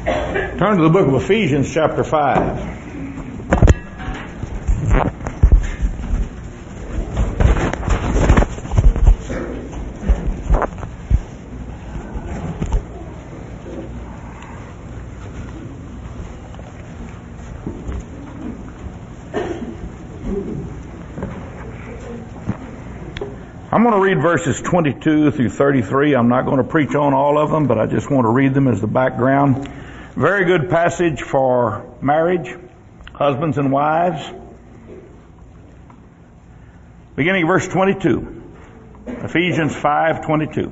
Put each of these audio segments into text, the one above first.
Turn to the book of Ephesians chapter 5. I'm going to read verses 22 through 33. I'm not going to preach on all of them, but I just want to read them as the background. Very good passage for marriage, husbands and wives. Beginning of verse 22. Ephesians 5:22.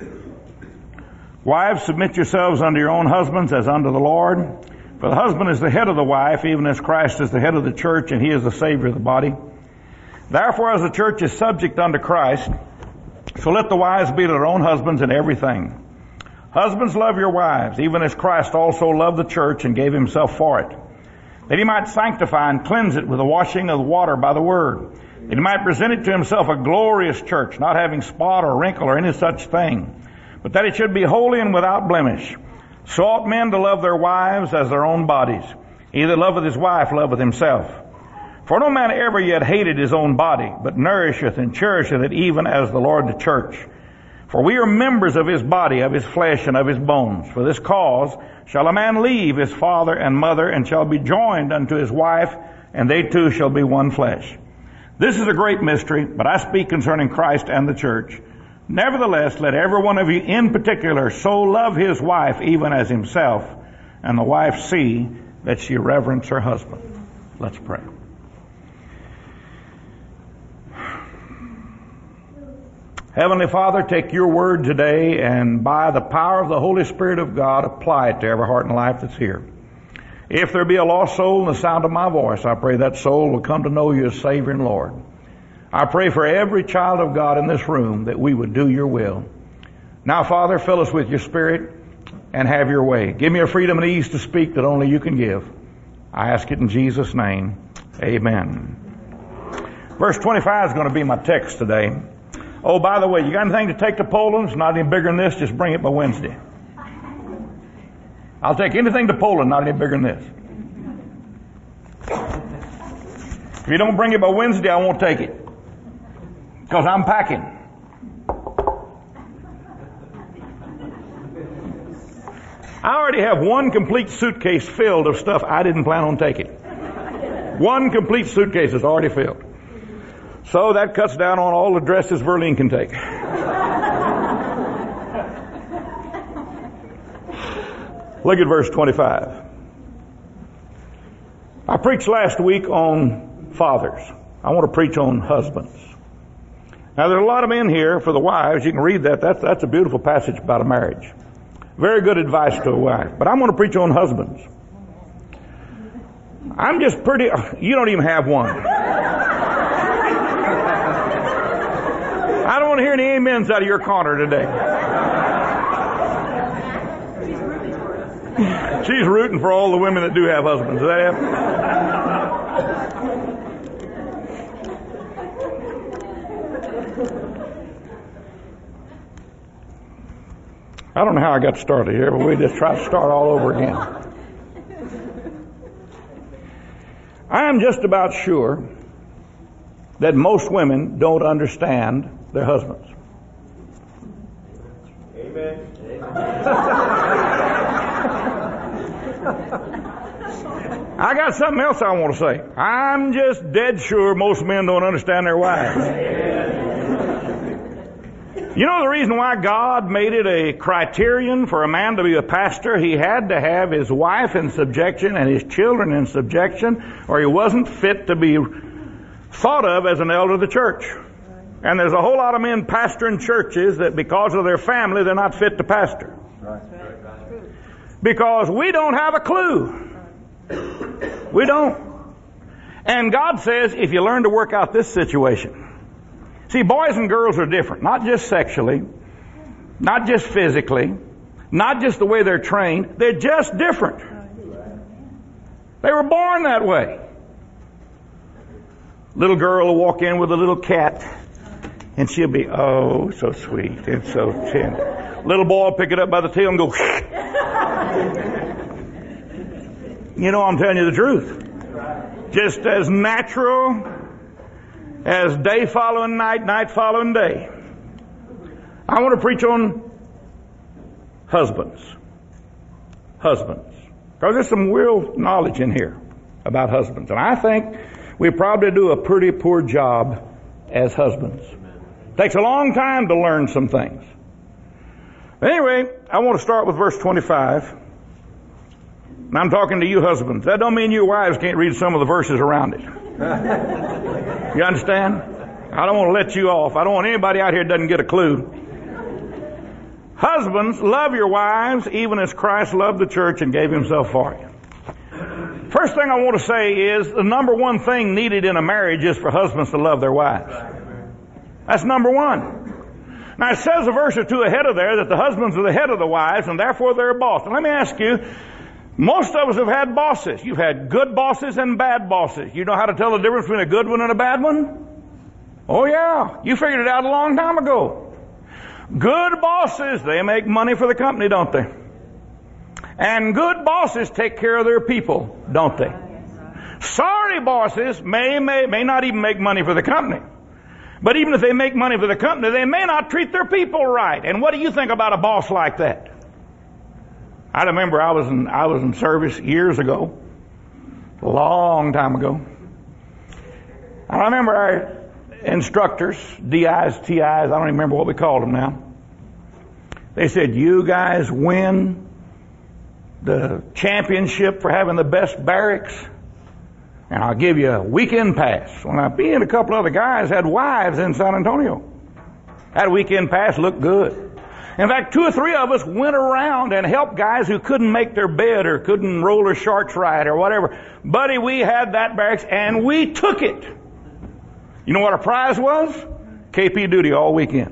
Wives, submit yourselves unto your own husbands as unto the Lord. For the husband is the head of the wife, even as Christ is the head of the church, and he is the Savior of the body. Therefore, as the church is subject unto Christ, so let the wives be to their own husbands in everything. Husbands, love your wives, even as Christ also loved the church and gave himself for it, that he might sanctify and cleanse it with the washing of the water by the word, that he might present it to himself a glorious church, not having spot or wrinkle or any such thing, but that it should be holy and without blemish. So ought men to love their wives as their own bodies. He that loveth his wife loveth himself. For no man ever yet hated his own body, but nourisheth and cherisheth it, even as the Lord the church. For we are members of his body, of his flesh, and of his bones. For this cause shall a man leave his father and mother, and shall be joined unto his wife, and they two shall be one flesh. This is a great mystery, but I speak concerning Christ and the church. Nevertheless, let every one of you in particular so love his wife even as himself, and the wife see that she reverence her husband. Let's pray. Heavenly Father, take your word today and by the power of the Holy Spirit of God, apply it to every heart and life that's here. If there be a lost soul in the sound of my voice, I pray that soul will come to know you as Savior and Lord. I pray for every child of God in this room that we would do your will. Now, Father, fill us with your Spirit and have your way. Give me a freedom and ease to speak that only you can give. I ask it in Jesus' name. Amen. Verse 25 is going to be my text today. Oh, by the way, you got anything to take to Poland? It's not any bigger than this. Just bring it by Wednesday. I'll take anything to Poland, not any bigger than this. If you don't bring it by Wednesday, I won't take it. Because I'm packing. I already have one complete suitcase filled of stuff I didn't plan on taking. One complete suitcase is already filled. So that cuts down on all the dresses Verlene can take. Look at verse 25. I preached last week on fathers. I want to preach on husbands. Now there's a lot of men here for the wives. You can read that. That's a beautiful passage about a marriage. Very good advice to a wife. But I'm going to preach on husbands. I'm just pretty... You don't even have one. I don't want to hear any amens out of your corner today. She's rooting for all the women that do have husbands. Is that it? I don't know how I got started here, but we just try to start all over again. I am just about sure that most women don't understand their husbands. Amen. I got something else I want to say. I'm just dead sure most men don't understand their wives. You know the reason why God made it a criterion for a man to be a pastor? He had to have his wife in subjection and his children in subjection, or he wasn't fit to be thought of as an elder of the church. And there's a whole lot of men pastoring churches that because of their family, they're not fit to pastor. Because we don't have a clue. We don't. And God says, if you learn to work out this situation. See, boys and girls are different. Not just sexually. Not just physically. Not just the way they're trained. They're just different. They were born that way. Little girl will walk in with a little cat. And she'll be, oh, so sweet and so tender. Little boy will pick it up by the tail and go, you know I'm telling you the truth. Just as natural as day following night, night following day. I want to preach on husbands. Husbands. Because there's some real knowledge in here about husbands. And I think we probably do a pretty poor job as husbands. Takes a long time to learn some things. But anyway, I want to start with verse 25. And I'm talking to you husbands. That don't mean you wives can't read some of the verses around it. You understand? I don't want to let you off. I don't want anybody out here that doesn't get a clue. Husbands, love your wives even as Christ loved the church and gave himself for you. First thing I want to say is the number one thing needed in a marriage is for husbands to love their wives. That's number one. Now it says a verse or two ahead of there that the husbands are the head of the wives and therefore they're a boss. And let me ask you, most of us have had bosses. You've had good bosses and bad bosses. You know how to tell the difference between a good one and a bad one? Oh yeah, you figured it out a long time ago. Good bosses, they make money for the company, don't they? And good bosses take care of their people, don't they? Sorry bosses may not even make money for the company. But even if they make money for the company, they may not treat their people right. And what do you think about a boss like that? I remember I was in service years ago, a long time ago. I remember our instructors, DIs, TIs, I don't even remember what we called them now. They said, you guys win the championship for having the best barracks, and I'll give you a weekend pass. When me and a couple other guys had wives in San Antonio. That weekend pass looked good. In fact, 2 or 3 of us went around and helped guys who couldn't make their bed or couldn't roll their shorts right or whatever. Buddy, we had that barracks and we took it. You know what our prize was? KP duty all weekend.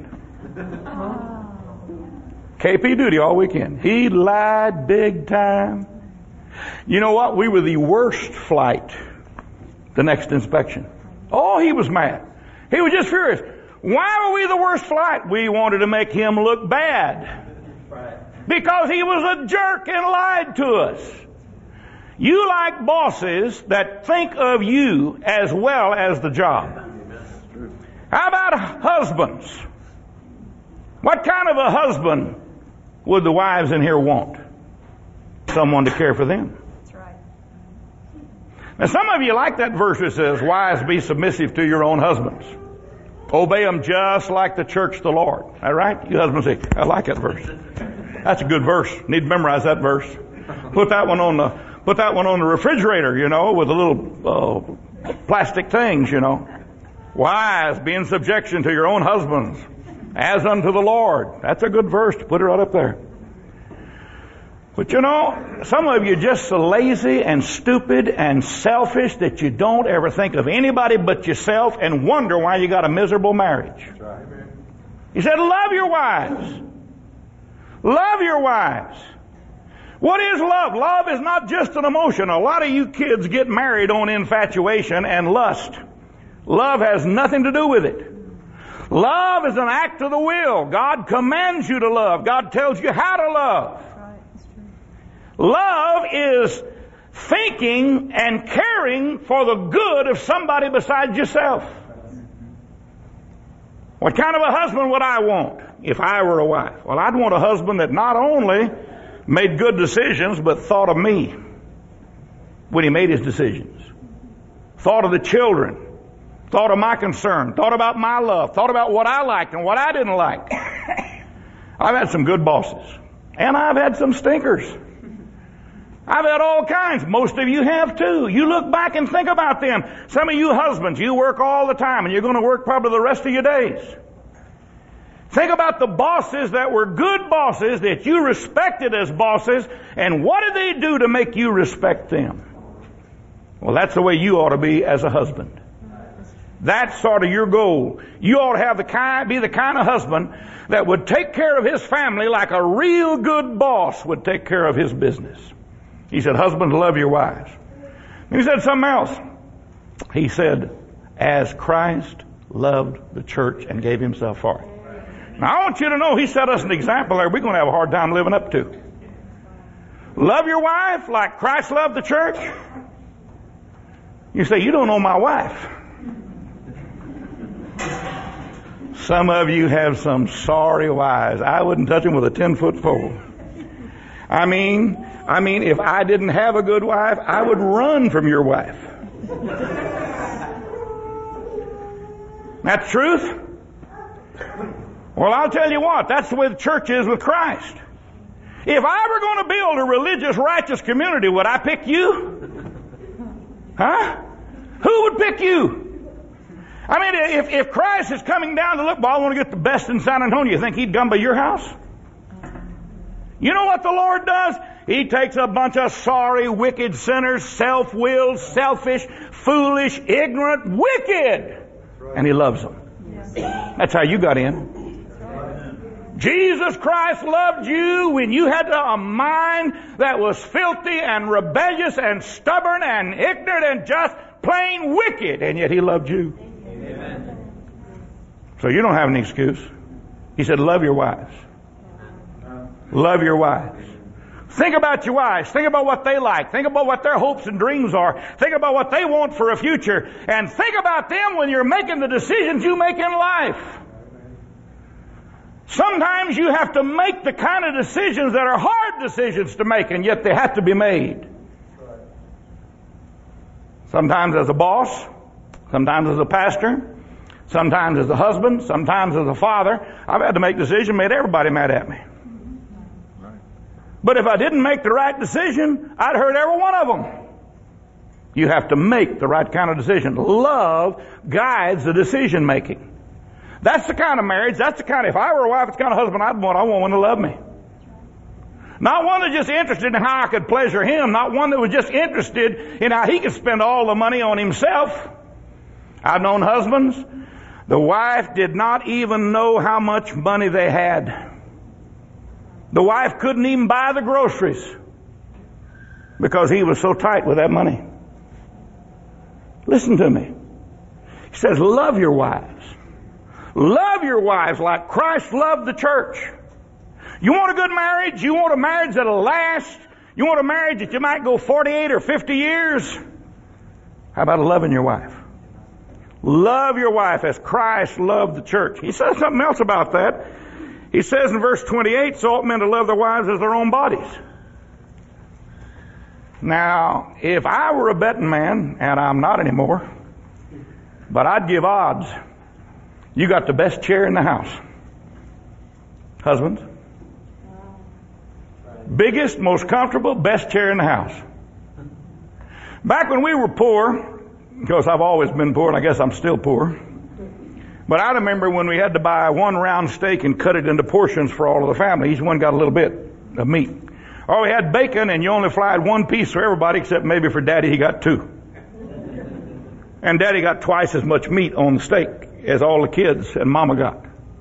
KP duty all weekend. He lied big time. You know what? We were the worst flight the next inspection. Oh, he was mad. He was just furious. Why were we the worst flight? We wanted to make him look bad. Because he was a jerk and lied to us. You like bosses that think of you as well as the job. How about husbands? What kind of a husband would the wives in here want? Someone to care for them. That's right. Now some of you like that verse that says, wives, be submissive to your own husbands. Obey them just like the church the Lord. All right? You husbands say, I like that verse. That's a good verse. Need to memorize that verse. Put that one on the refrigerator, you know, with the little plastic things, you know. Wives, be in subjection to your own husbands, as unto the Lord. That's a good verse to put it right up there. But you know, some of you are just so lazy and stupid and selfish that you don't ever think of anybody but yourself and wonder why you got a miserable marriage. That's right. He said, love your wives. Love your wives. What is love? Love is not just an emotion. A lot of you kids get married on infatuation and lust. Love has nothing to do with it. Love is an act of the will. God commands you to love. God tells you how to love. Love is thinking and caring for the good of somebody besides yourself. What kind of a husband would I want if I were a wife? Well, I'd want a husband that not only made good decisions, but thought of me when he made his decisions. Thought of the children. Thought of my concern. Thought about my love. Thought about what I liked and what I didn't like. I've had some good bosses. And I've had some stinkers. I've had all kinds. Most of you have too. You look back and think about them. Some of you husbands, you work all the time and you're going to work probably the rest of your days. Think about the bosses that were good bosses that you respected as bosses, and what did they do to make you respect them? Well, that's the way you ought to be as a husband. That's sort of your goal. You ought to have be the kind of husband that would take care of his family like a real good boss would take care of his business. He said, husbands, love your wives. And he said something else. He said, as Christ loved the church and gave himself for it. Now I want you to know he set us an example there we're going to have a hard time living up to. Love your wife like Christ loved the church. You say, you don't know my wife. Some of you have some sorry wives. I wouldn't touch them with a 10-foot pole. I mean, if I didn't have a good wife, I would run from your wife. That's truth? Well, I'll tell you what, that's the way the church is with Christ. If I were going to build a religious, righteous community, would I pick you? Huh? Who would pick you? I mean, if Christ is coming down to look, well, I want to get the best in San Antonio, you think he'd come by your house? You know what the Lord does? He takes a bunch of sorry, wicked sinners, self-willed, selfish, foolish, ignorant, wicked, and he loves them. That's how you got in. Jesus Christ loved you when you had a mind that was filthy and rebellious and stubborn and ignorant and just plain wicked, and yet he loved you. Amen. So you don't have an excuse. He said, love your wives. Love your wives. Think about your wives. Think about what they like. Think about what their hopes and dreams are. Think about what they want for a future. And think about them when you're making the decisions you make in life. Sometimes you have to make the kind of decisions that are hard decisions to make, and yet they have to be made. Sometimes as a boss, sometimes as a pastor, sometimes as a husband, sometimes as a father. I've had to make decisions, made everybody mad at me. But if I didn't make the right decision, I'd hurt every one of them. You have to make the right kind of decision. Love guides the decision making. That's the kind of marriage, that's the kind of, if I were a wife, it's the kind of husband I'd want. I want one to love me. Not one that's just interested in how I could pleasure him. Not one that was just interested in how he could spend all the money on himself. I've known husbands, the wife did not even know how much money they had. The wife couldn't even buy the groceries because he was so tight with that money. Listen to me. He says, love your wives. Love your wives like Christ loved the church. You want a good marriage? You want a marriage that'll last? You want a marriage that you might go 48 or 50 years? How about loving your wife? Love your wife as Christ loved the church. He says something else about that. He says in verse 28, so ought men to love their wives as their own bodies. Now, if I were a betting man, and I'm not anymore, but I'd give odds. You got the best chair in the house. Husbands. Biggest, most comfortable, best chair in the house. Back when we were poor, because I've always been poor and I guess I'm still poor, but I remember when we had to buy one round steak and cut it into portions for all of the family. Each one got a little bit of meat. Or we had bacon and you only fried one piece for everybody except maybe for Daddy he got two. And Daddy got twice as much meat on the steak as all the kids and Mama got.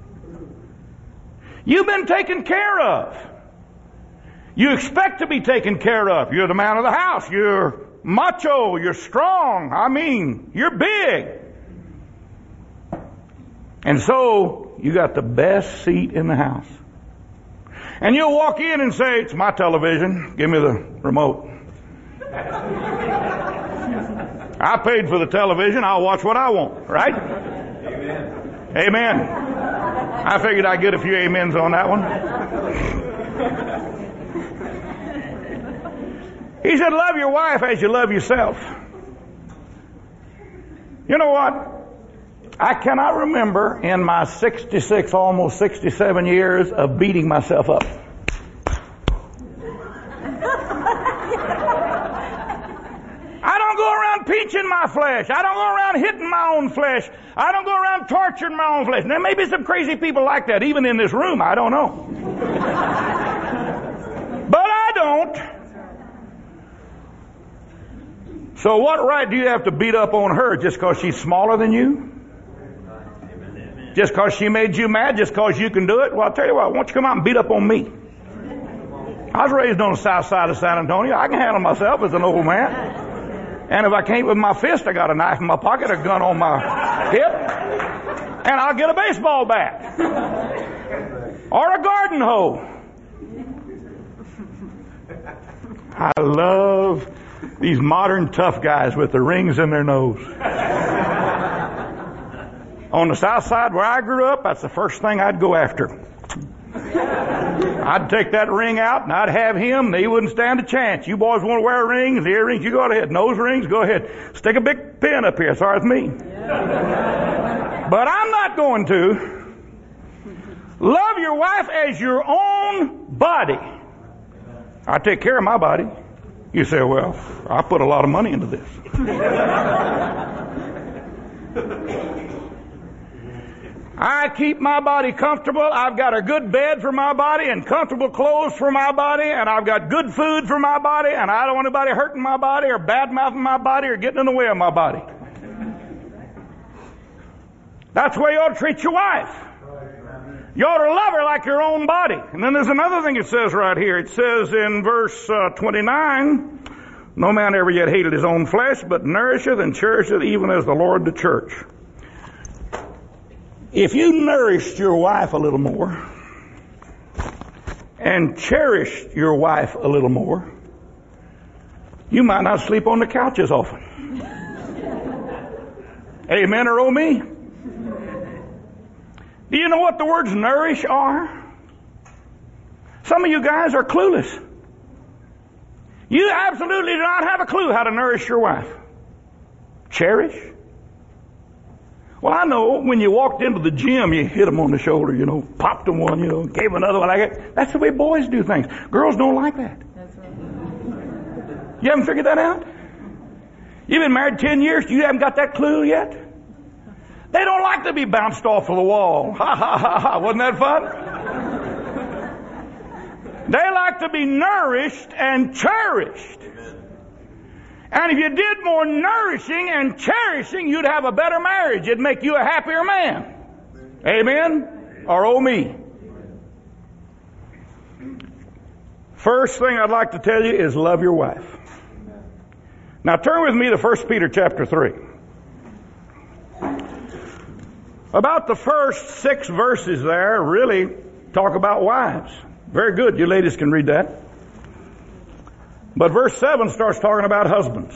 You've been taken care of. You expect to be taken care of. You're the man of the house. You're macho. You're strong. I mean, you're big. And so, you got the best seat in the house. And you'll walk in and say, it's my television. Give me the remote. I paid for the television. I'll watch what I want. Right? Amen. Amen. I figured I'd get a few amens on that one. He said, love your wife as you love yourself. You know what? I cannot remember in my 66, almost 67 years of beating myself up. I don't go around pinching my flesh. I don't go around hitting my own flesh. I don't go around torturing my own flesh. There may be some crazy people like that, even in this room. I don't know. But I don't. So what right do you have to beat up on her just because she's smaller than you? Just because she made you mad? Just because you can do it? Well, I'll tell you what, why don't you come out and beat up on me? I was raised on the south side of San Antonio. I can handle myself as an old man. And if I can't with my fist, I got a knife in my pocket, a gun on my hip, and I'll get a baseball bat. Or a garden hoe. I love these modern tough guys with the rings in their nose. On the south side where I grew up, that's the first thing I'd go after. I'd take that ring out and I'd have him, and he wouldn't stand a chance. You boys want to wear rings, earrings, you go ahead. Nose rings, go ahead. Stick a big pin up here. Sorry, it's me. But I'm not going to. Love your wife as your own body. I take care of my body. You say, well, I put a lot of money into this. I keep my body comfortable. I've got a good bed for my body and comfortable clothes for my body, and I've got good food for my body, and I don't want anybody hurting my body or bad-mouthing my body or getting in the way of my body. That's the way you ought to treat your wife. You ought to love her like your own body. And then there's another thing it says right here. It says in verse 29, no man ever yet hated his own flesh, but nourisheth and cherisheth even as the Lord the church. If you nourished your wife a little more and cherished your wife a little more, you might not sleep on the couch as often. Amen or oh me? Do you know what the words nourish are? Some of you guys are clueless. You absolutely do not have a clue how to nourish your wife. Cherish? Well, I know when you walked into the gym, you hit them on the shoulder, popped them one, gave them another one like that. That's the way boys do things. Girls don't like that. That's right. You haven't figured that out? You've been married 10 years, you haven't got that clue yet? They don't like to be bounced off of the wall. Ha, ha, ha, ha. Wasn't that fun? They like to be nourished and cherished. And if you did more nourishing and cherishing, you'd have a better marriage. It'd make you a happier man. Amen? Or oh me. First thing I'd like to tell you is love your wife. Now turn with me to 1 Peter chapter 3. About the first 6 verses there really talk about wives. Very good. You ladies can read that. But verse 7 starts talking about husbands.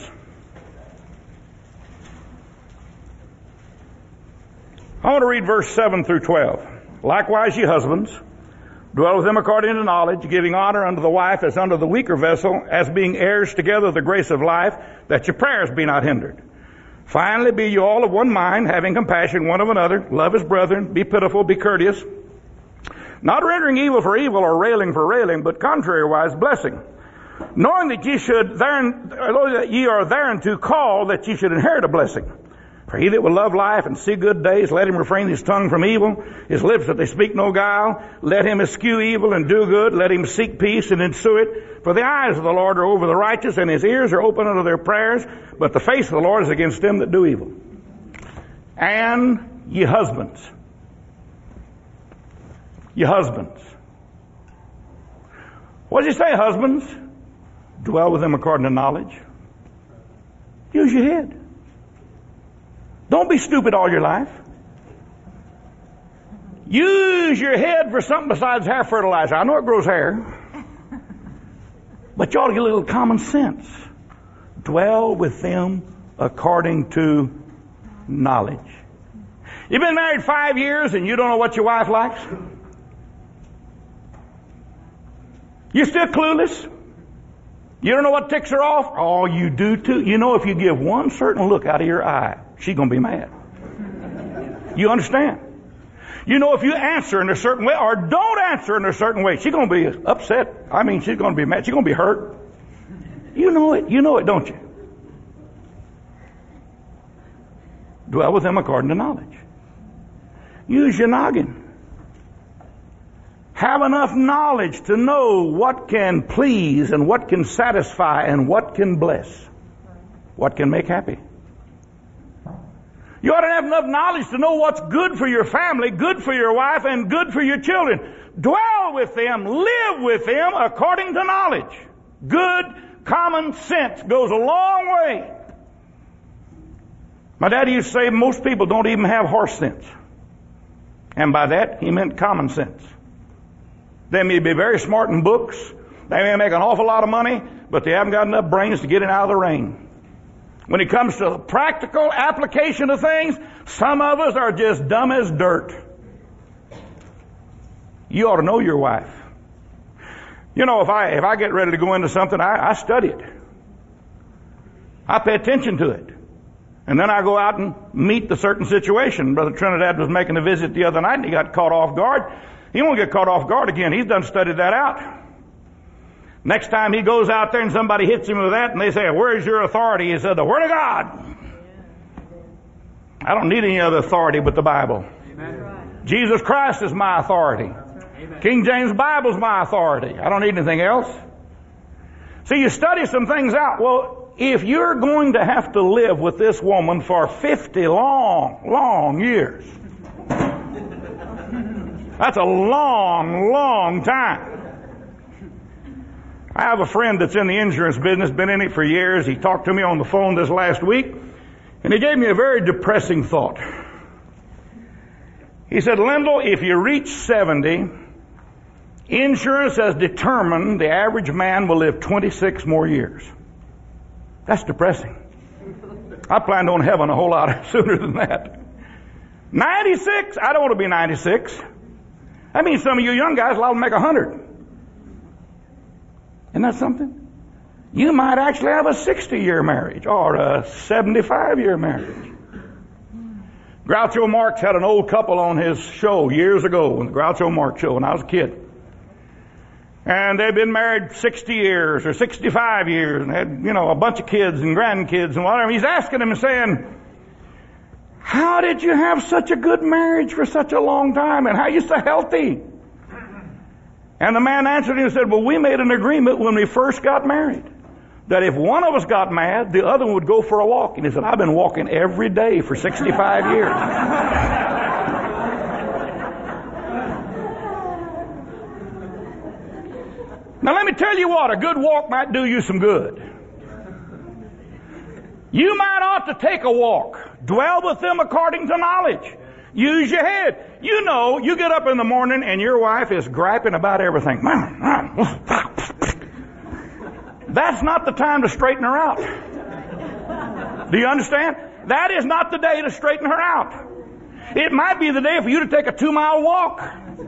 I want to read verse 7 through 12. Likewise, ye husbands, dwell with them according to knowledge, giving honor unto the wife as unto the weaker vessel, as being heirs together of the grace of life, that your prayers be not hindered. Finally, be you all of one mind, having compassion one of another, love as brethren, be pitiful, be courteous, not rendering evil for evil or railing for railing, but contrariwise blessing, knowing that ye are thereunto called, that ye should inherit a blessing. For he that will love life and see good days, let him refrain his tongue from evil, his lips that they speak no guile. Let him eschew evil and do good. Let him seek peace and ensue it. For the eyes of the Lord are over the righteous, and his ears are open unto their prayers. But the face of the Lord is against them that do evil. And ye husbands. Ye husbands. What does he say, husbands? Dwell with them according to knowledge. Use your head. Don't be stupid all your life. Use your head for something besides hair fertilizer. I know it grows hair. But you ought to get a little common sense. Dwell with them according to knowledge. You've been married 5 years and you don't know what your wife likes? You're still clueless? You don't know what ticks her off? Oh, you do too. You know, if you give one certain look out of your eye, she's going to be mad. You understand? You know, if you answer in a certain way or don't answer in a certain way, she's going to be upset. I mean, she's going to be mad. She's going to be hurt. You know it. You know it, don't you? Dwell with them according to knowledge. Use your noggin. Have enough knowledge to know what can please and what can satisfy and what can bless. What can make happy. You ought to have enough knowledge to know what's good for your family, good for your wife, and good for your children. Dwell with them, live with them according to knowledge. Good common sense goes a long way. My daddy used to say most people don't even have horse sense. And by that, he meant common sense. They may be very smart in books. They may make an awful lot of money, but they haven't got enough brains to get it out of the rain. When it comes to the practical application of things, some of us are just dumb as dirt. You ought to know your wife. You know, if I get ready to go into something, I study it. I pay attention to it. And then I go out and meet the certain situation. Brother Trinidad was making a visit the other night and he got caught off guard. He won't get caught off guard again. He's done studied that out. Next time he goes out there and somebody hits him with that and they say, "Where's your authority?" He said, "The Word of God." I don't need any other authority but the Bible. Amen. Jesus Christ is my authority. Amen. King James Bible is my authority. I don't need anything else. See, you study some things out. Well, if you're going to have to live with this woman for 50 long years, that's a long time. I have a friend that's in the insurance business, been in it for years. He talked to me on the phone this last week, and he gave me a very depressing thought. He said, "Lindell, if you reach 70, insurance has determined the average man will live 26 more years." That's depressing. I plan on heaven a whole lot sooner than that. 96? I don't want to be 96. That means some of you young guys allowed to make 100. Isn't that something? You might actually have a 60-year marriage or a 75-year marriage. Groucho Marx had an old couple on his show years ago, on the Groucho Marx show when I was a kid. And they'd been married 60 years or 65 years and had, a bunch of kids and grandkids and whatever. He's asking them and saying, "How did you have such a good marriage for such a long time? And how are you so healthy?" And the man answered him and said, "Well, we made an agreement when we first got married that if one of us got mad, the other one would go for a walk." And he said, "I've been walking every day for 65 years. Now let me tell you what, a good walk might do you some good. You might ought to take a walk. Dwell with them according to knowledge. Use your head. You get up in the morning and your wife is griping about everything. That's not the time to straighten her out. Do you understand? That is not the day to straighten her out. It might be the day for you to take a 2-mile walk.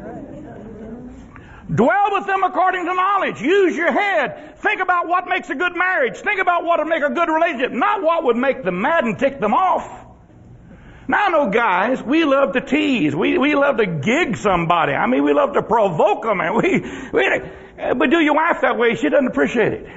Dwell with them according to knowledge. Use your head. Think about what makes a good marriage. Think about what would make a good relationship, not what would make them mad and tick them off. Now I know guys, we love to tease. We love to gig somebody. I mean, we love to provoke them. And but do your wife that way, she doesn't appreciate it.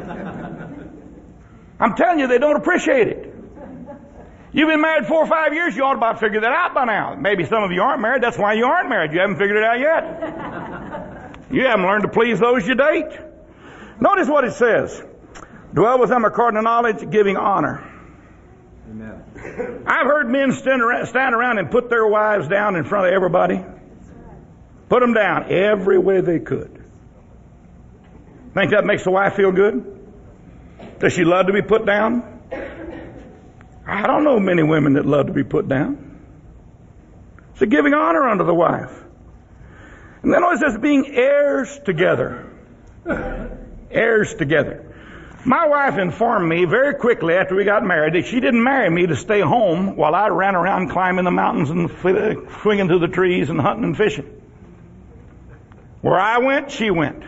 I'm telling you, they don't appreciate it. You've been married 4 or 5 years, you ought to about figure that out by now. Maybe some of you aren't married, that's why you aren't married. You haven't figured it out yet. You haven't learned to please those you date. Notice what it says. Dwell with them according to knowledge, giving honor. Amen. I've heard men stand around and put their wives down in front of everybody. Put them down every way they could. Think that makes the wife feel good? Does she love to be put down? I don't know many women that love to be put down. So giving honor unto the wife. And then it says being heirs together. Heirs together. My wife informed me very quickly after we got married that she didn't marry me to stay home while I ran around climbing the mountains and swinging through the trees and hunting and fishing. Where I went, she went.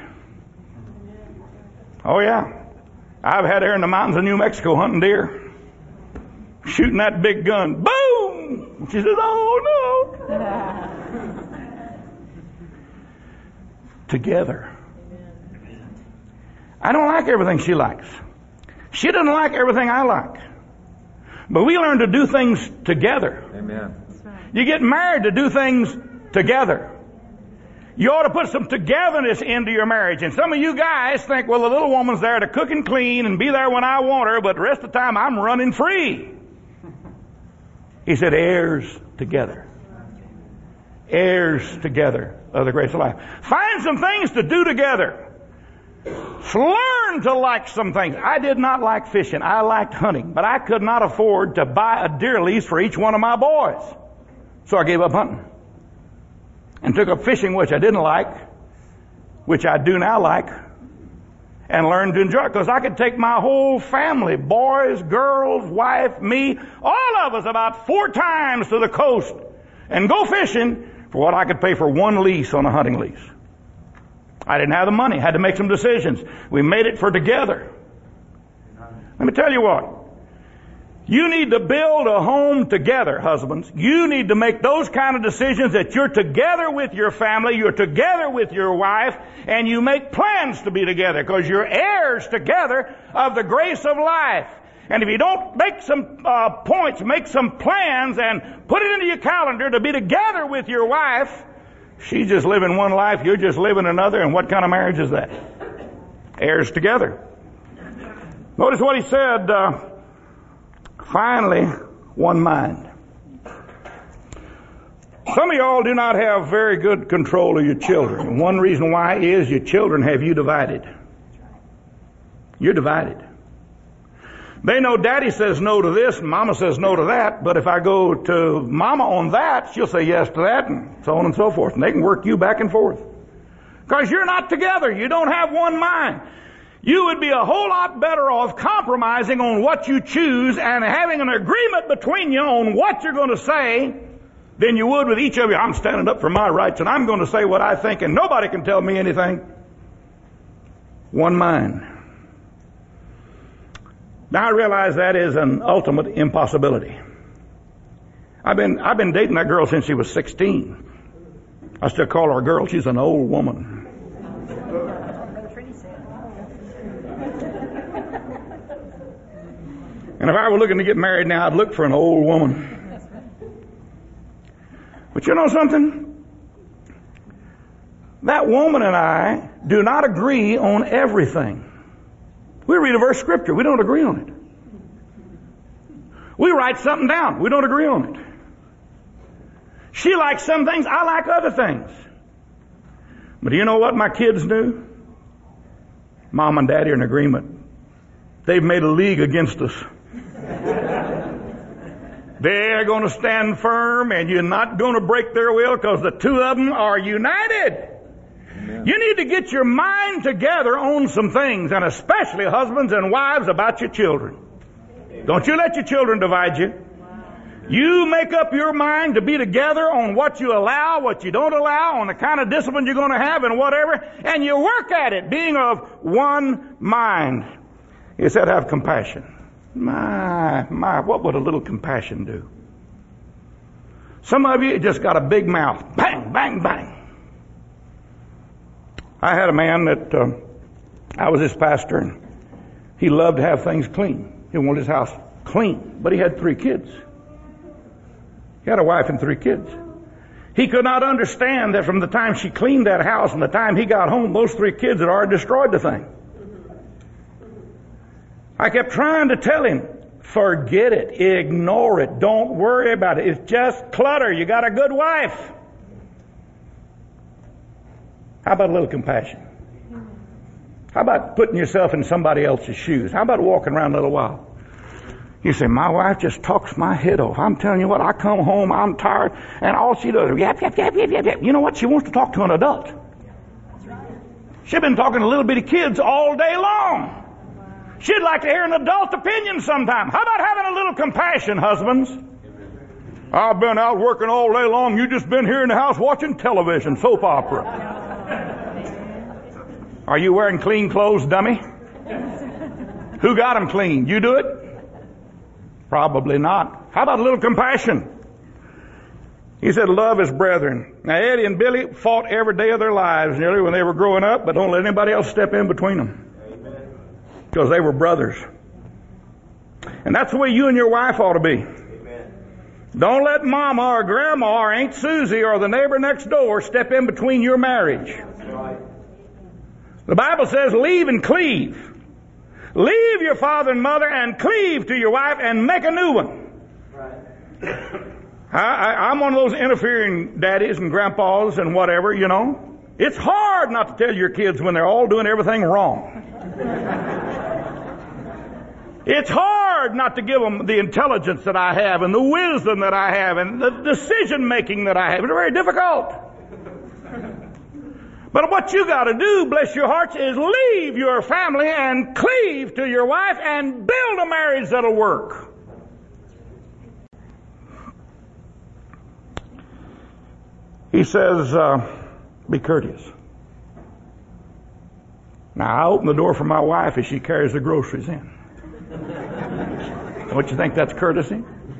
Oh yeah. I've had her in the mountains of New Mexico hunting deer. Shooting that big gun. Boom! She says, "Oh no." Together. I don't like everything she likes. She doesn't like everything I like. But we learn to do things together. Amen. You get married to do things together. You ought to put some togetherness into your marriage. And some of you guys think, well, the little woman's there to cook and clean and be there when I want her, but the rest of the time I'm running free. He said, heirs together. Heirs together of the grace of life. Find some things to do together. Learn to like some things. I did not like fishing. I liked hunting. But I could not afford to buy a deer lease for each one of my boys. So I gave up hunting. And took up fishing, which I didn't like, which I do now like. and learn to enjoy it. Because I could take my whole family, boys, girls, wife, me, all of us about 4 times to the coast and go fishing for what I could pay for one lease on a hunting lease. I didn't have the money. Had to make some decisions. We made it for together. Let me tell you what. You need to build a home together, husbands. You need to make those kind of decisions that you're together with your family, you're together with your wife, and you make plans to be together because you're heirs together of the grace of life. And if you don't make some points, make some plans, and put it into your calendar to be together with your wife, she's just living one life, you're just living another, and what kind of marriage is that? Heirs together. Notice what he said, finally, one mind. Some of y'all do not have very good control of your children. And one reason why is your children have you divided. You're divided. They know daddy says no to this and mama says no to that, but if I go to mama on that, she'll say yes to that, and so on and so forth. And they can work you back and forth. Because you're not together. You don't have one mind. You would be a whole lot better off compromising on what you choose and having an agreement between you on what you're going to say than you would with each of you. I'm standing up for my rights and I'm going to say what I think and nobody can tell me anything. One mind. Now I realize that is an ultimate impossibility. I've been dating that girl since she was 16. I still call her a girl. She's an old woman. And if I were looking to get married now, I'd look for an old woman. But you know something? That woman and I do not agree on everything. We read a verse of Scripture. We don't agree on it. We write something down. We don't agree on it. She likes some things. I like other things. But do you know what my kids do? Mom and Daddy are in agreement. They've made a league against us. They're going to stand firm and you're not going to break their will because the two of them are united. Amen. You need to get your mind together on some things, and especially husbands and wives, about your children. Don't you let your children divide you. You make up your mind to be together on what you allow, what you don't allow, on the kind of discipline you're going to have and whatever, and you work at it being of one mind. He said, have compassion. My, what would a little compassion do? Some of you just got a big mouth. Bang, bang, bang. I had a man that, I was his pastor, and he loved to have things clean. He wanted his house clean, but he had 3 kids. He had a wife and 3 kids. He could not understand that from the time she cleaned that house and the time he got home, those 3 kids had already destroyed the thing. I kept trying to tell him, forget it, ignore it, don't worry about it. It's just clutter. You got a good wife. How about a little compassion? How about putting yourself in somebody else's shoes? How about walking around a little while? You say, my wife just talks my head off. I'm telling you what, I come home, I'm tired, and all she does is yap, yap, yap, yap, yap, yap. You know what? She wants to talk to an adult. She's been talking to little bitty kids all day long. She'd like to hear an adult opinion sometime. How about having a little compassion, husbands? I've been out working all day long. You just been here in the house watching television, soap opera. Are you wearing clean clothes, dummy? Who got them clean? You do it? Probably not. How about a little compassion? He said, love his brethren. Now, Eddie and Billy fought every day of their lives nearly when they were growing up, but don't let anybody else step in between them. Because they were brothers. And that's the way you and your wife ought to be. Amen. Don't let mama or grandma or Aunt Susie or the neighbor next door step in between your marriage. Right. The Bible says leave and cleave. Leave your father and mother and cleave to your wife and make a new one. Right. I'm one of those interfering daddies and grandpas and whatever, you know. It's hard not to tell your kids when they're all doing everything wrong. It's hard not to give them the intelligence that I have and the wisdom that I have and the decision making that I have. It's very difficult. But what you got to do, bless your hearts, is leave your family and cleave to your wife and build a marriage that'll work. He says, be courteous. Now, I open the door for my wife as she carries the groceries in. Don't you think that's courtesy?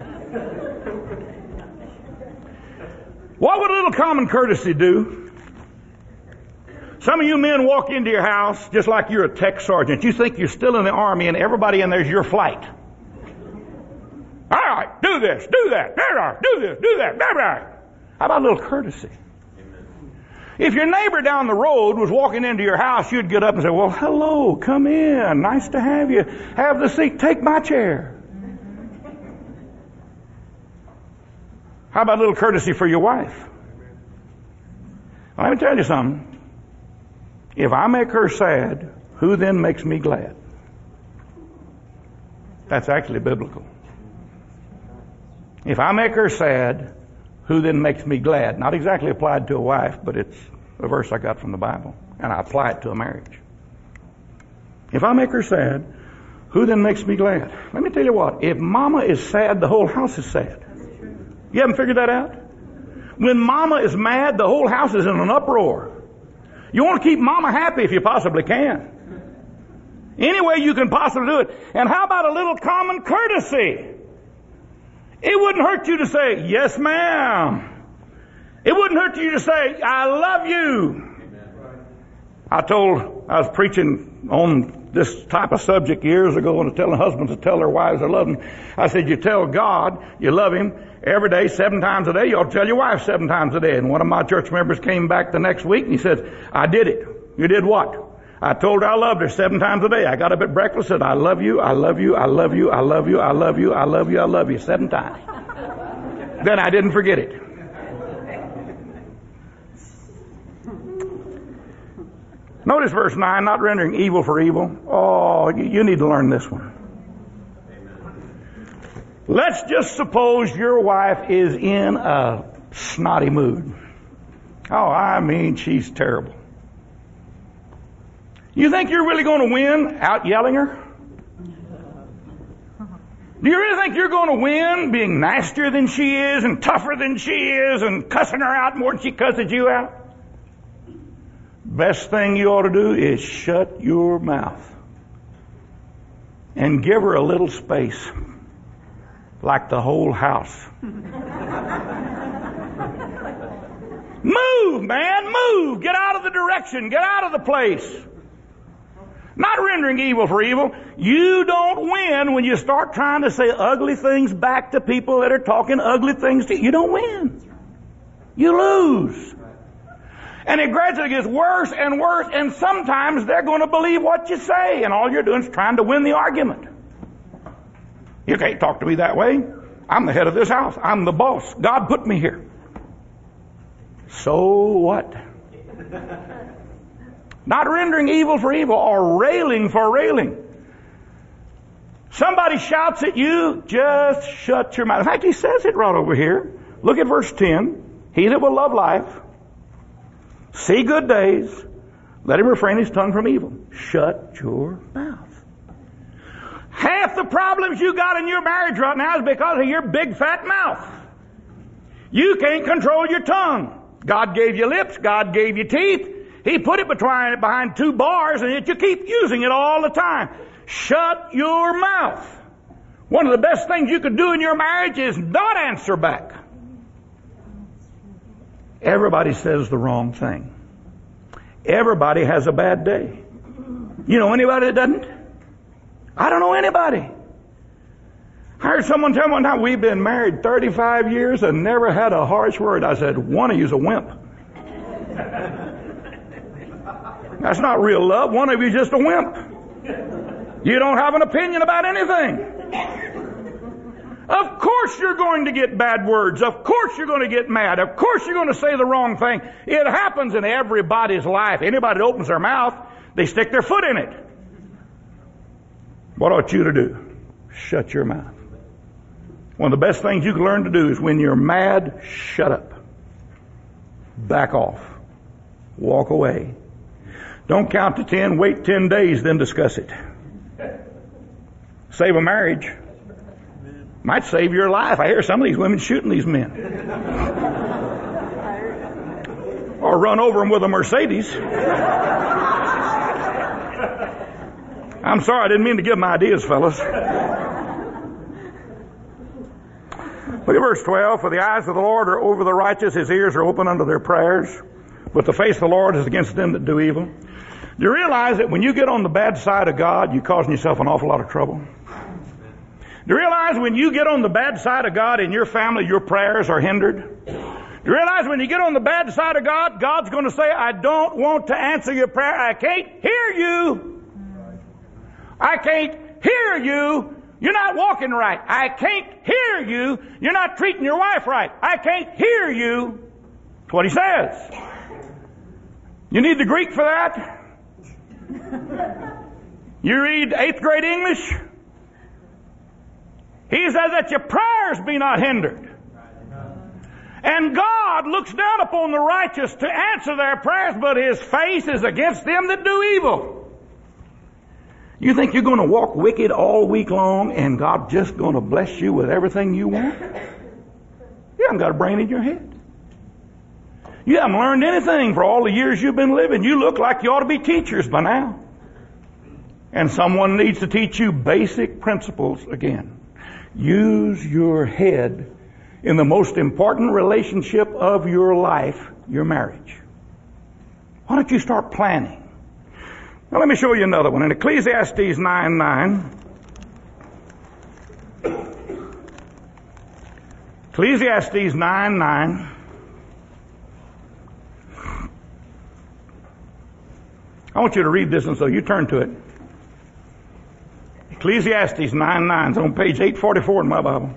What would a little common courtesy do? Some of you men walk into your house just like you're a tech sergeant. You think you're still in the Army and everybody in there's your flight. All right, do this, do that, do this, do that. How about a little courtesy? If your neighbor down the road was walking into your house, you'd get up and say, well, hello, come in. Nice to have you. Have the seat. Take my chair. How about a little courtesy for your wife? Well, let me tell you something. If I make her sad, who then makes me glad? That's actually biblical. If I make her sad, who then makes me glad? Not exactly applied to a wife, but it's a verse I got from the Bible, and I apply it to a marriage. If I make her sad, who then makes me glad? Let me tell you what, if mama is sad, the whole house is sad. You haven't figured that out? When mama is mad, the whole house is in an uproar. You want to keep mama happy if you possibly can. Any way you can possibly do it. And how about a little common courtesy? It wouldn't hurt you to say, yes, ma'am. It wouldn't hurt you to say, I love you. I was preaching on this type of subject years ago and telling husbands to tell their wives they love them. I said, you tell God you love Him every day, 7 times a day. You ought to tell your wife 7 times a day. And one of my church members came back the next week and he said, I did it. You did what? I told her I loved her 7 times a day. I got up at breakfast and said, I love you, I love you, I love you, I love you, I love you, I love you, I love you 7 times. Then I didn't forget it. Notice verse 9, not rendering evil for evil. Oh, you need to learn this one. Let's just suppose your wife is in a snotty mood. Oh, I mean, she's terrible. You think you're really going to win out yelling her? Do you really think you're going to win being nastier than she is and tougher than she is and cussing her out more than she cusses you out? Best thing you ought to do is shut your mouth and give her a little space, like the whole house. Move, man, move. Get out of the direction. Get out of the place. Not rendering evil for evil. You don't win when you start trying to say ugly things back to people that are talking ugly things to you. You don't win. You lose. And it gradually gets worse and worse, and sometimes they're going to believe what you say, and all you're doing is trying to win the argument. You can't talk to me that way. I'm the head of this house. I'm the boss. God put me here. So what? Not rendering evil for evil or railing for railing. Somebody shouts at you, just shut your mouth. In fact, he says it right over here. Look at verse 10. He that will love life, see good days, let him refrain his tongue from evil. Shut your mouth. Half the problems you got in your marriage right now is because of your big fat mouth. You can't control your tongue. God gave you lips. God gave you teeth. He put it behind 2 bars, and yet you keep using it all the time. Shut your mouth. One of the best things you could do in your marriage is not answer back. Everybody says the wrong thing. Everybody has a bad day. You know anybody that doesn't? I don't know anybody. I heard someone tell me one time, we've been married 35 years and never had a harsh word. I said, one of you's a wimp. That's not real love. One of you's just a wimp. You don't have an opinion about anything. Of course you're going to get bad words. Of course you're going to get mad. Of course you're going to say the wrong thing. It happens in everybody's life. Anybody that opens their mouth, they stick their foot in it. What ought you to do? Shut your mouth. One of the best things you can learn to do is when you're mad, shut up. Back off. Walk away. Don't count to 10. Wait 10 days, then discuss it. Save a marriage. Might save your life. I hear some of these women shooting these men. Or run over them with a Mercedes. I'm sorry, I didn't mean to give them ideas, fellas. Look at verse 12. For the eyes of the Lord are over the righteous, his ears are open unto their prayers. But the face of the Lord is against them that do evil. Do you realize that when you get on the bad side of God, you're causing yourself an awful lot of trouble? Do you realize when you get on the bad side of God in your family, your prayers are hindered? Do you realize when you get on the bad side of God, God's going to say, I don't want to answer your prayer. I can't hear you. I can't hear you. You're not walking right. I can't hear you. You're not treating your wife right. I can't hear you. That's what he says. You need the Greek for that? You read 8th grade English? He says that your prayers be not hindered. And God looks down upon the righteous to answer their prayers, but his face is against them that do evil. You think you're going to walk wicked all week long and God just going to bless you with everything you want? You haven't got a brain in your head. You haven't learned anything for all the years you've been living. You look like you ought to be teachers by now. And someone needs to teach you basic principles again. Use your head in the most important relationship of your life, your marriage. Why don't you start planning? Now let me show you another one. In Ecclesiastes 9:9. Ecclesiastes 9:9. I want you to read this, and so you turn to it. Ecclesiastes 9:9. It's on page 844 in my Bible.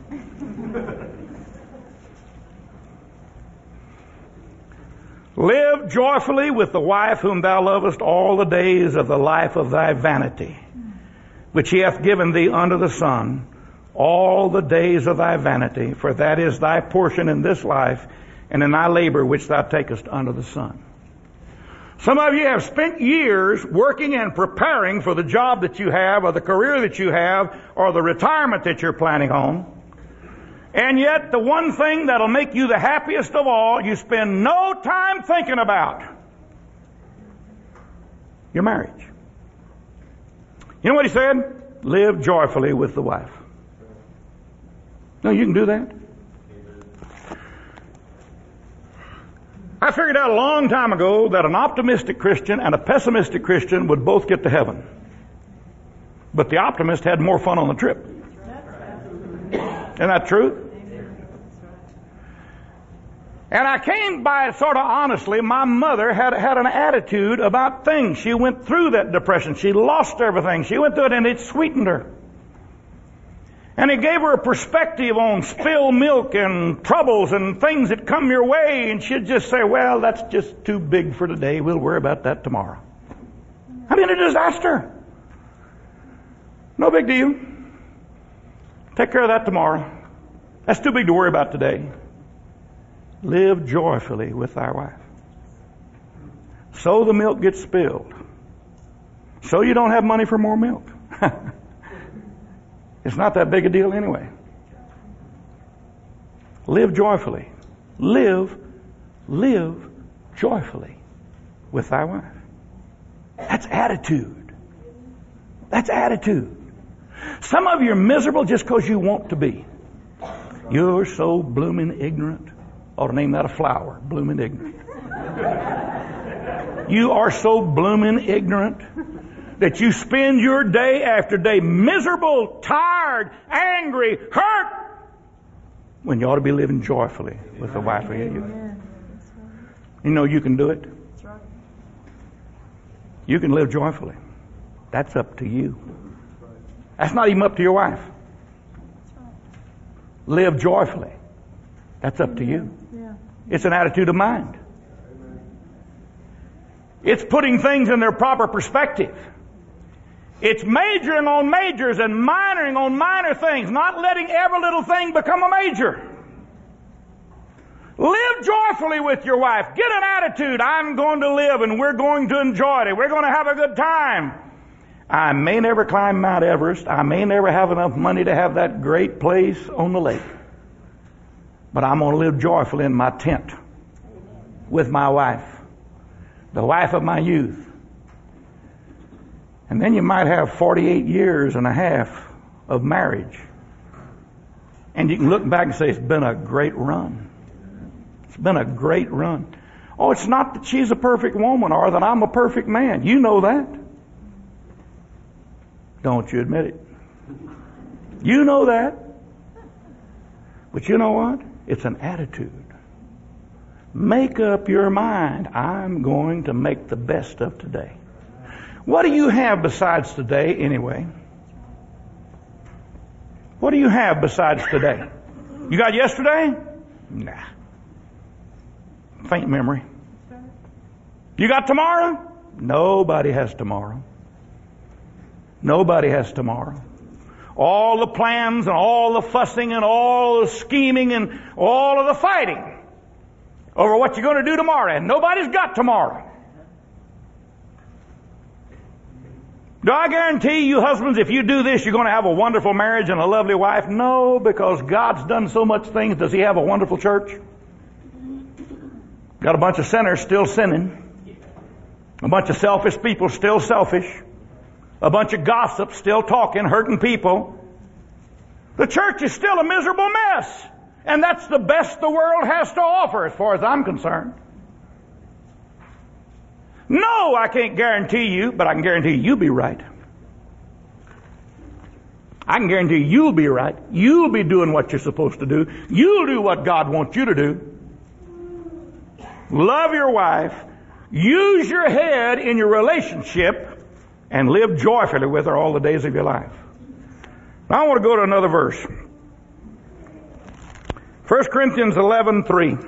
Live joyfully with the wife whom thou lovest all the days of the life of thy vanity, which he hath given thee under the sun, all the days of thy vanity, for that is thy portion in this life, and in thy labor which thou takest under the sun. Some of you have spent years working and preparing for the job that you have, or the career that you have, or the retirement that you're planning on. And yet the one thing that'll make you the happiest of all, you spend no time thinking about. Your marriage. You know what he said? Live joyfully with the wife. No, you can do that. I figured out a long time ago that an optimistic Christian and a pessimistic Christian would both get to heaven. But the optimist had more fun on the trip. Isn't that true? And I came by it sort of honestly. My mother had an attitude about things. She went through that depression. She lost everything. She went through it, and it sweetened her. And it gave her a perspective on spilled milk and troubles and things that come your way. And she'd just say, well, that's just too big for today. We'll worry about that tomorrow. I mean, a disaster. No big deal. Take care of that tomorrow. That's too big to worry about today. Live joyfully with thy wife. So the milk gets spilled. So you don't have money for more milk. It's not that big a deal anyway. Live joyfully. Live joyfully with thy wife. That's attitude. That's attitude. Some of you are miserable just because you want to be. You're so blooming ignorant. Ought to name that a flower. Blooming ignorant. You are so blooming ignorant that you spend your day after day miserable, tired, angry, hurt, when you ought to be living joyfully with the wife of you. You know you can do it. You can live joyfully. That's up to you. That's not even up to your wife. Live joyfully. That's up to you. It's an attitude of mind. It's putting things in their proper perspective. It's majoring on majors and minoring on minor things, not letting every little thing become a major. A Live joyfully with your wife. Get an attitude. I'm going to live and we're going to enjoy it. We're going to have a good time. I may never climb Mount Everest. I may never have enough money to have that great place on the lake. But I'm going to live joyfully in my tent with my wife, the wife of my youth. And then you might have 48 years and a half of marriage. And you can look back and say, it's been a great run. It's been a great run. Oh, it's not that she's a perfect woman or that I'm a perfect man. You know that. Don't you admit it? You know that. But you know what? It's an attitude. Make up your mind. I'm going to make the best of today. What do you have besides today anyway? What do you have besides today? You got yesterday? Nah. Faint memory. You got tomorrow? Nobody has tomorrow. Nobody has tomorrow. All the plans and all the fussing and all the scheming and all of the fighting over what you're going to do tomorrow, and nobody's got tomorrow. Do I guarantee you, husbands, if you do this, you're going to have a wonderful marriage and a lovely wife? No, because God's done so much things. Does He have a wonderful church? Got a bunch of sinners still sinning. A bunch of selfish people still selfish. A bunch of gossips still talking, hurting people. The church is still a miserable mess. And that's the best the world has to offer as far as I'm concerned. No, I can't guarantee you, but I can guarantee you'll be right. I can guarantee you'll be right. You'll be doing what you're supposed to do. You'll do what God wants you to do. Love your wife. Use your head in your relationship and live joyfully with her all the days of your life. Now I want to go to another verse. 1 Corinthians 11:3.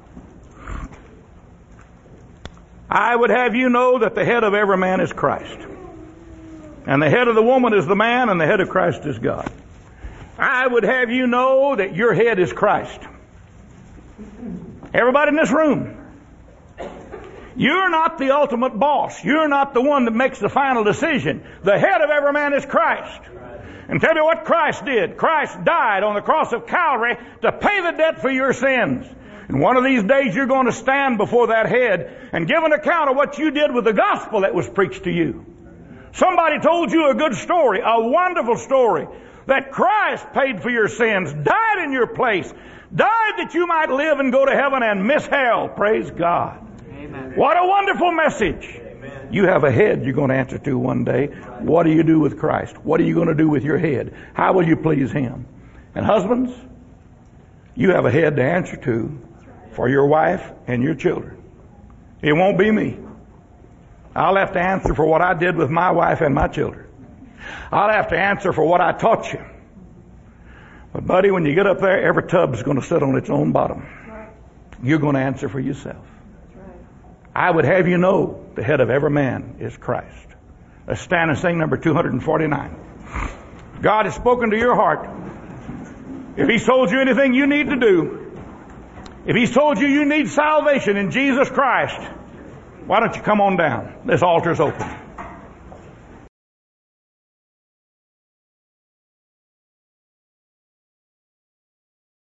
I would have you know that the head of every man is Christ. And the head of the woman is the man, and the head of Christ is God. I would have you know that your head is Christ. Everybody in this room. You're not the ultimate boss. You're not the one that makes the final decision. The head of every man is Christ. And tell me what Christ did. Christ died on the cross of Calvary to pay the debt for your sins. And one of these days you're going to stand before that head and give an account of what you did with the gospel that was preached to you. Somebody told you a good story, a wonderful story, that Christ paid for your sins, died in your place, died that you might live and go to heaven and miss hell. Praise God. Amen. What a wonderful message. Amen. You have a head you're going to answer to one day. What do you do with Christ? What are you going to do with your head? How will you please Him? And husbands, you have a head to answer to for your wife and your children. It won't be me. I'll have to answer for what I did with my wife and my children. I'll have to answer for what I taught you. But buddy, when you get up there, every tub's going to sit on its own bottom. You're going to answer for yourself. I would have you know the head of every man is Christ. Let's stand and sing number 249. God has spoken to your heart. If He's told you anything you need to do, if He's told you you need salvation in Jesus Christ, why don't you come on down? This altar's open.